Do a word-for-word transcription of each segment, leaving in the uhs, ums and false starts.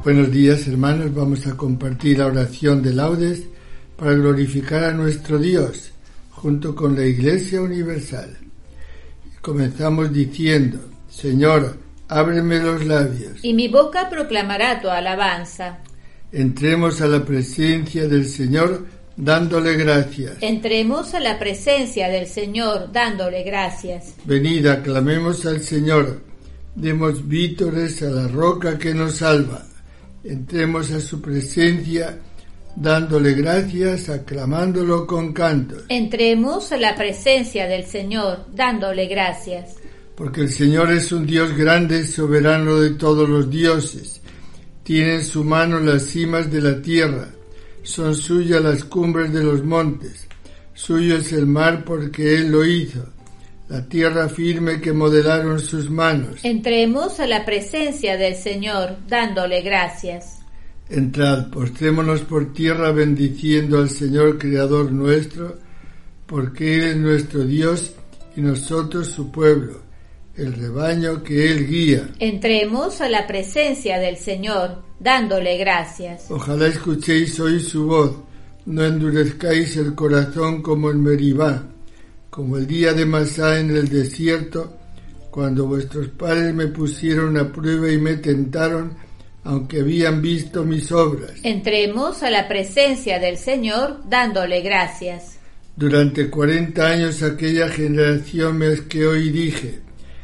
Buenos días, hermanos. Vamos a compartir la oración de laudes para glorificar a nuestro Dios junto con la Iglesia Universal. Comenzamos diciendo: Señor, ábreme los labios, y mi boca proclamará tu alabanza. Entremos a la presencia del Señor dándole gracias. Entremos a la presencia del Señor dándole gracias. Venid, aclamemos al Señor, demos vítores a la roca que nos salva. Entremos a su presencia dándole gracias, aclamándolo con cantos. Entremos a la presencia del Señor dándole gracias. Porque el Señor es un Dios grande, soberano de todos los dioses. Tiene en su mano las cimas de la tierra, son suyas las cumbres de los montes. Suyo es el mar porque Él lo hizo, la tierra firme que modelaron sus manos. Entremos a la presencia del Señor dándole gracias. Entrad, postrémonos por tierra bendiciendo al Señor Creador nuestro, porque Él es nuestro Dios y nosotros su pueblo, el rebaño que Él guía. Entremos a la presencia del Señor dándole gracias. Ojalá escuchéis hoy su voz, no endurezcáis el corazón como en Meribá, como el día de Masá en el desierto, cuando vuestros padres me pusieron a prueba y me tentaron, aunque habían visto mis obras. Entremos a la presencia del Señor dándole gracias. Durante cuarenta años aquella generación me asqueó y dije: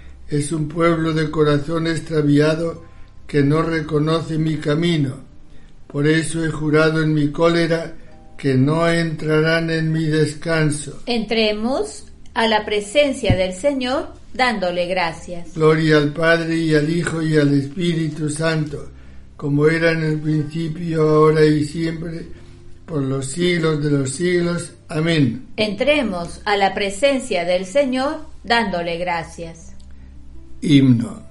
es un pueblo de corazón extraviado que no reconoce mi camino. Por eso he jurado en mi cólera que no entrarán en mi descanso. Entremos a la presencia del Señor dándole gracias. Gloria al Padre y al Hijo y al Espíritu Santo, como era en el principio, ahora y siempre, por los siglos de los siglos. Amén. Entremos a la presencia del Señor dándole gracias. Himno.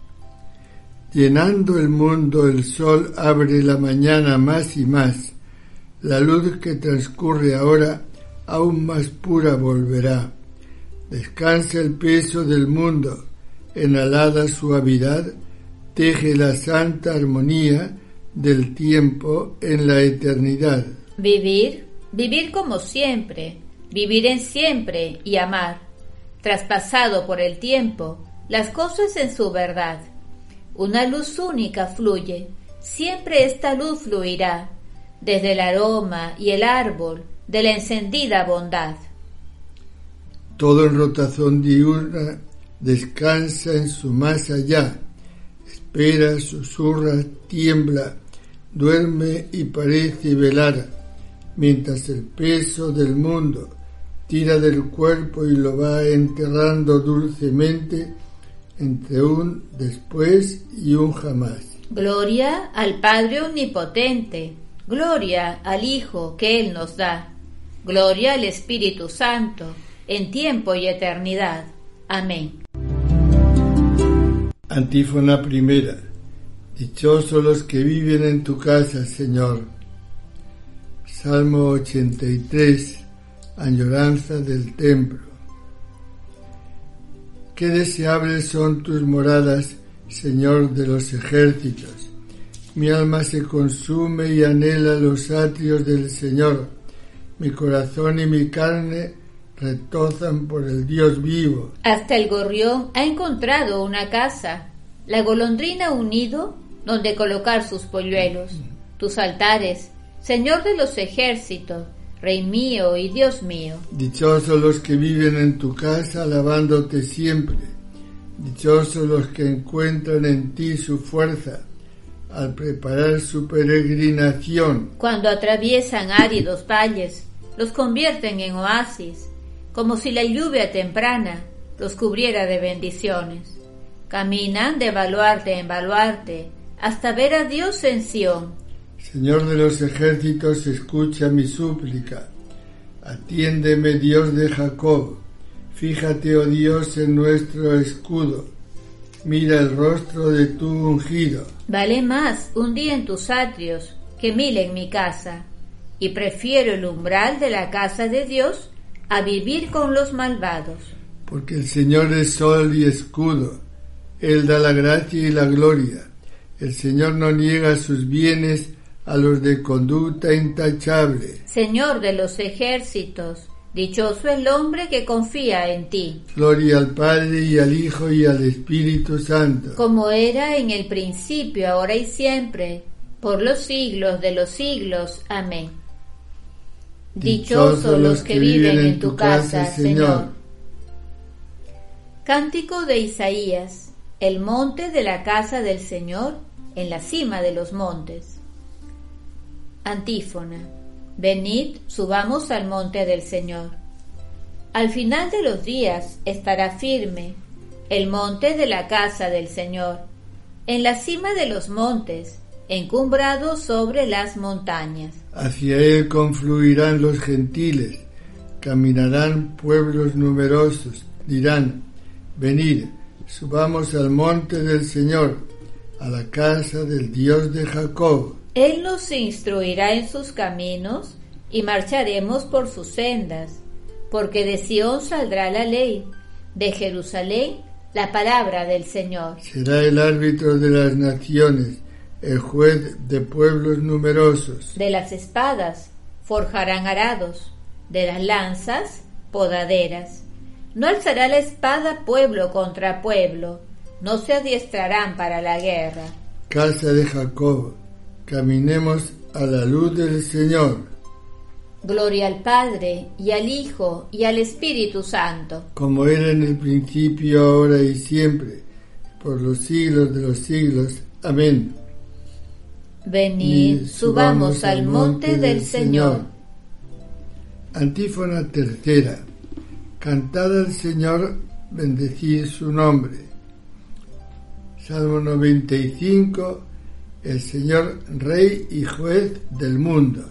Llenando el mundo el sol abre la mañana más y más, la luz que transcurre ahora aún más pura volverá. Descansa el peso del mundo, en alada suavidad, teje la santa armonía del tiempo en la eternidad. Vivir, vivir como siempre, vivir en siempre y amar, traspasado por el tiempo, las cosas en su verdad. Una luz única fluye, siempre esta luz fluirá, desde el aroma y el árbol de la encendida bondad. Todo en rotación diurna descansa en su más allá, espera, susurra, tiembla, duerme y parece velar, mientras el peso del mundo tira del cuerpo y lo va enterrando dulcemente entre un después y un jamás. Gloria al Padre Omnipotente, gloria al Hijo que Él nos da, gloria al Espíritu Santo, en tiempo y eternidad. Amén. Antífona primera. Dichosos los que viven en tu casa, Señor. Salmo ochenta y tres. Añoranza del templo. Qué deseables son tus moradas, Señor de los ejércitos. Mi alma se consume y anhela los atrios del Señor. Mi corazón y mi carne retozan por el Dios vivo. Hasta el gorrión ha encontrado una casa, la golondrina un nido donde colocar sus polluelos. Tus altares, Señor de los ejércitos, Rey mío y Dios mío. Dichosos los que viven en tu casa alabándote siempre. Dichosos los que encuentran en ti su fuerza al preparar su peregrinación. Cuando atraviesan áridos valles, los convierten en oasis, como si la lluvia temprana los cubriera de bendiciones. Caminan de baluarte en baluarte hasta ver a Dios en Sión. Señor de los ejércitos, escucha mi súplica. Atiéndeme, Dios de Jacob. Fíjate, oh Dios, en nuestro escudo. Mira el rostro de tu ungido. Vale más un día en tus atrios que mil en mi casa, y prefiero el umbral de la casa de Dios a vivir con los malvados. Porque el Señor es sol y escudo. Él da la gracia y la gloria. El Señor no niega sus bienes a los de conducta intachable. Señor de los ejércitos, dichoso el hombre que confía en ti. Gloria al Padre y al Hijo y al Espíritu Santo. Como era en el principio, ahora y siempre, por los siglos de los siglos. Amén. Dichosos los que viven en tu casa, Señor. Cántico de Isaías. El monte de la casa del Señor, en la cima de los montes. Antífona. Venid, subamos al monte del Señor. Al final de los días estará firme el monte de la casa del Señor, en la cima de los montes, encumbrado sobre las montañas. Hacia él confluirán los gentiles, caminarán pueblos numerosos, dirán, venid, subamos al monte del Señor, a la casa del Dios de Jacob. Él nos instruirá en sus caminos y marcharemos por sus sendas, porque de Sión saldrá la ley, de Jerusalén la palabra del Señor. Será el árbitro de las naciones, el juez de pueblos numerosos. De las espadas forjarán arados, de las lanzas podaderas. No alzará la espada pueblo contra pueblo, no se adiestrarán para la guerra. Casa de Jacob, caminemos a la luz del Señor. Gloria al Padre, y al Hijo, y al Espíritu Santo. Como era en el principio, ahora y siempre, por los siglos de los siglos. Amén. Venid, subamos al monte del Señor. Antífona tercera. Cantad al Señor, bendecid su nombre. Salmo noventa y cinco. El Señor, Rey y Juez del mundo.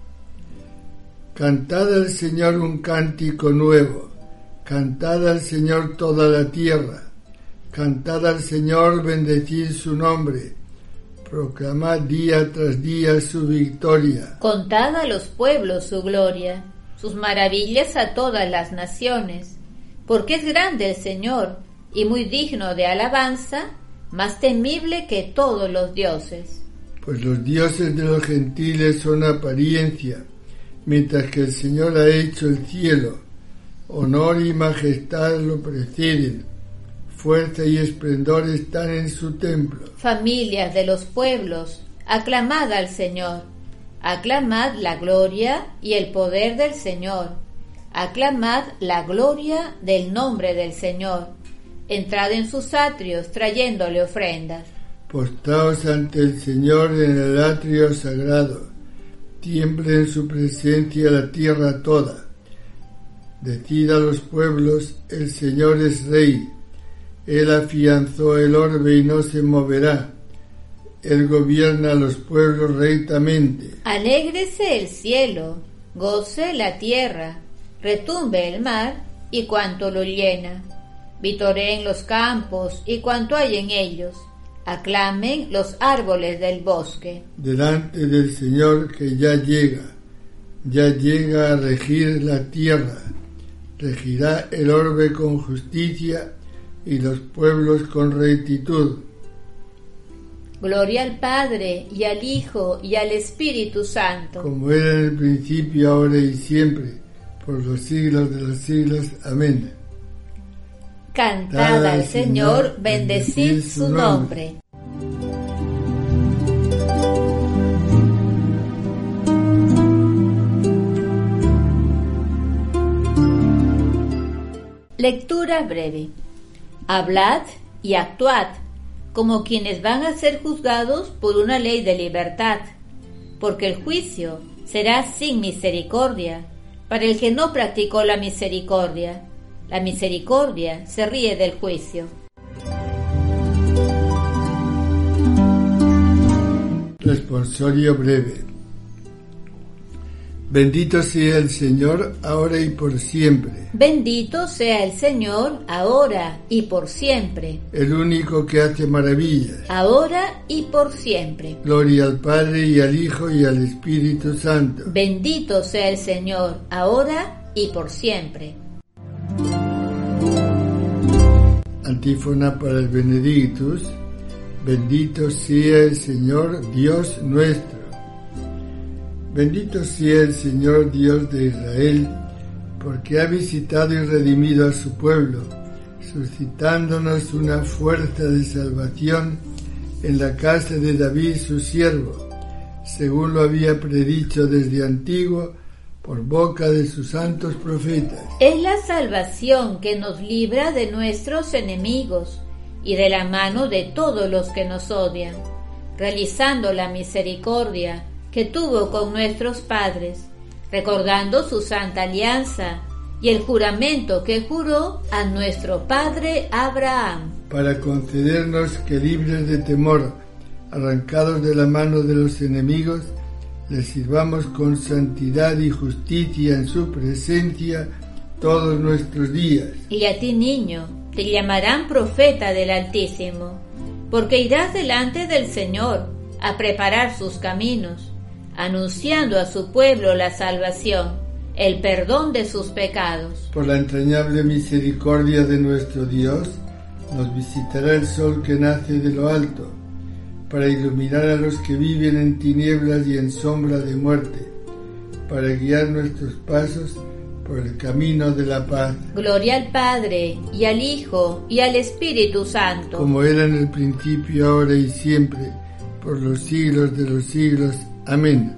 Cantad al Señor un cántico nuevo, cantad al Señor toda la tierra, cantad al Señor, bendecid su nombre, proclamad día tras día su victoria. Contad a los pueblos su gloria, sus maravillas a todas las naciones, porque es grande el Señor y muy digno de alabanza, más temible que todos los dioses. Pues los dioses de los gentiles son apariencia, mientras que el Señor ha hecho el cielo. Honor y majestad lo preceden, fuerza y esplendor están en su templo. Familias de los pueblos, aclamad al Señor, aclamad la gloria y el poder del Señor, aclamad la gloria del nombre del Señor, entrad en sus atrios trayéndole ofrendas. Postraos ante el Señor en el atrio sagrado, tiemble en su presencia la tierra toda. Decid a los pueblos, el Señor es Rey. Él afianzó el orbe y no se moverá. Él gobierna a los pueblos rectamente. Alégrese el cielo, goce la tierra, retumbe el mar y cuanto lo llena. Vitoreen los campos y cuanto hay en ellos. Aclamen los árboles del bosque. Delante del Señor que ya llega, ya llega a regir la tierra, regirá el orbe con justicia y los pueblos con rectitud. Gloria al Padre, y al Hijo, y al Espíritu Santo. Como era en el principio, ahora y siempre, por los siglos de los siglos. Amén. Cantad al Señor, bendecid su nombre. Lectura breve. Hablad y actuad, como quienes van a ser juzgados por una ley de libertad, porque el juicio será sin misericordia para el que no practicó la misericordia. La misericordia se ríe del juicio. Responsorio breve. Bendito sea el Señor, ahora y por siempre. Bendito sea el Señor, ahora y por siempre. El único que hace maravillas. Ahora y por siempre. Gloria al Padre y al Hijo y al Espíritu Santo. Bendito sea el Señor, ahora y por siempre. Antífona para el Benedictus. Bendito sea el Señor Dios nuestro. Bendito sea el Señor Dios de Israel, porque ha visitado y redimido a su pueblo, suscitándonos una fuerza de salvación en la casa de David su siervo, según lo había predicho desde antiguo por boca de sus santos profetas. Es la salvación que nos libra de nuestros enemigos y de la mano de todos los que nos odian, realizando la misericordia que tuvo con nuestros padres, recordando su santa alianza y el juramento que juró a nuestro padre Abraham, para concedernos que, libres de temor, arrancados de la mano de los enemigos, le sirvamos con santidad y justicia en su presencia todos nuestros días. Y a ti, niño, te llamarán profeta del Altísimo, porque irás delante del Señor a preparar sus caminos, anunciando a su pueblo la salvación, el perdón de sus pecados. Por la entrañable misericordia de nuestro Dios, nos visitará el sol que nace de lo alto, para iluminar a los que viven en tinieblas y en sombra de muerte, para guiar nuestros pasos por el camino de la paz. Gloria al Padre, y al Hijo, y al Espíritu Santo, como era en el principio, ahora y siempre, por los siglos de los siglos. Amén.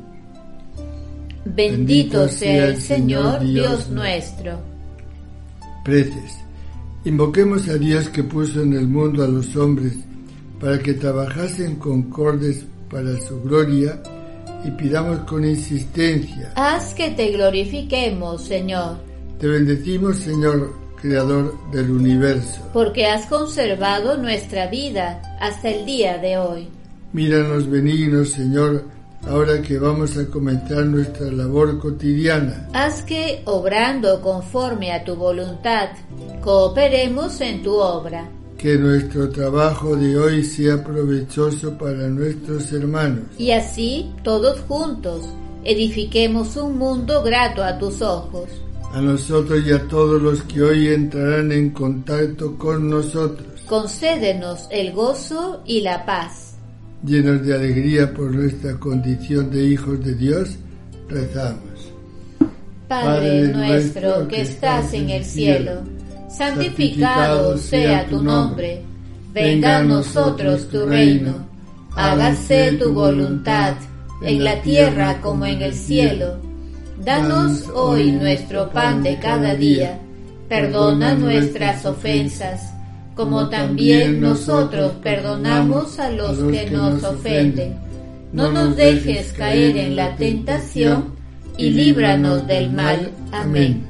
Bendito sea el Señor Dios nuestro. Preces. Invoquemos a Dios que puso en el mundo a los hombres para que trabajasen concordes para su gloria, y pidamos con insistencia: haz que te glorifiquemos, Señor. Te bendecimos, Señor, Creador del universo, porque has conservado nuestra vida hasta el día de hoy. Míranos benignos, Señor, ahora que vamos a comenzar nuestra labor cotidiana. Haz que, obrando conforme a tu voluntad, cooperemos en tu obra. Que nuestro trabajo de hoy sea provechoso para nuestros hermanos. Y así, todos juntos, edifiquemos un mundo grato a tus ojos. A nosotros y a todos los que hoy entrarán en contacto con nosotros, concédenos el gozo y la paz. Llenos de alegría por nuestra condición de hijos de Dios, rezamos. Padre nuestro que estás en el cielo, santificado sea tu nombre. Venga a nosotros tu reino. Hágase tu voluntad, en la tierra como en el cielo. Danos hoy nuestro pan de cada día. Perdona nuestras ofensas, como también nosotros perdonamos a los que nos ofenden. No nos dejes caer en la tentación, y líbranos del mal. Amén.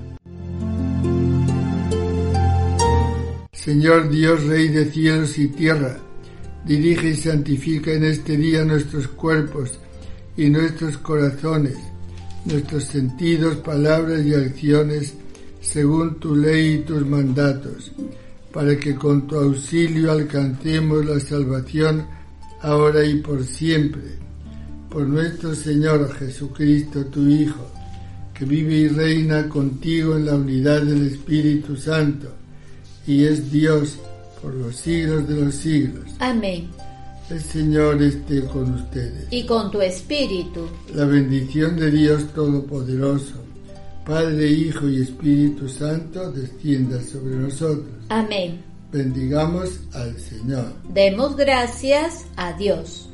Señor Dios, Rey de cielos y tierra, dirige y santifica en este día nuestros cuerpos y nuestros corazones, nuestros sentidos, palabras y acciones, según tu ley y tus mandatos, para que con tu auxilio alcancemos la salvación ahora y por siempre. Por nuestro Señor Jesucristo, tu Hijo, que vive y reina contigo en la unidad del Espíritu Santo, y es Dios por los siglos de los siglos. Amén. El Señor esté con ustedes. Y con tu espíritu. La bendición de Dios Todopoderoso, Padre, Hijo y Espíritu Santo, descienda sobre nosotros. Amén. Bendigamos al Señor. Demos gracias a Dios.